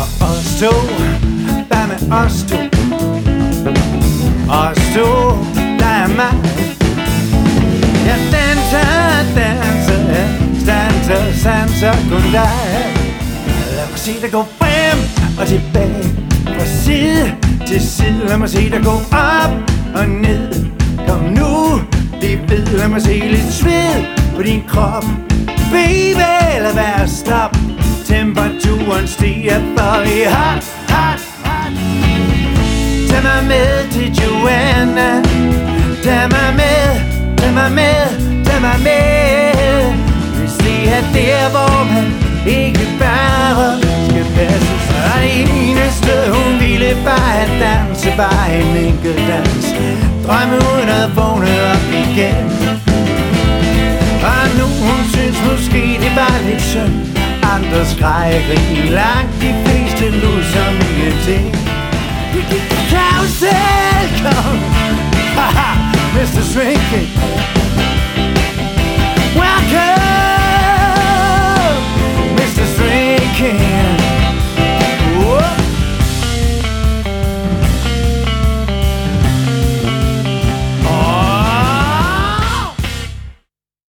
Og os to, hvad med os to? Os to, dig og mig. Jeg danser kun dig. Lad mig se dig gå frem og tilbage, fra side til side. Lad mig se dig gå op og ned. Kom nu, det ved. Lad mig se lidt sved på din krop. Baby, lad være stop. Temperaturen stiger, for vi hot, hot, hot. Tag mig med til Joanna. Tag mig med, tag mig med, tag mig med. Hvis det er der, hvor man ikke bare skal passe sig. Det eneste hun ville bare at danse, bare en enkelt dans. Drømme uden at vågne op igen. Og nu hun synes måske det var lidt synd. Andre skreg grin, langt de fleste lå som ingenting. Vi gik på karusel, kom. Haha, Mr. Shrinking.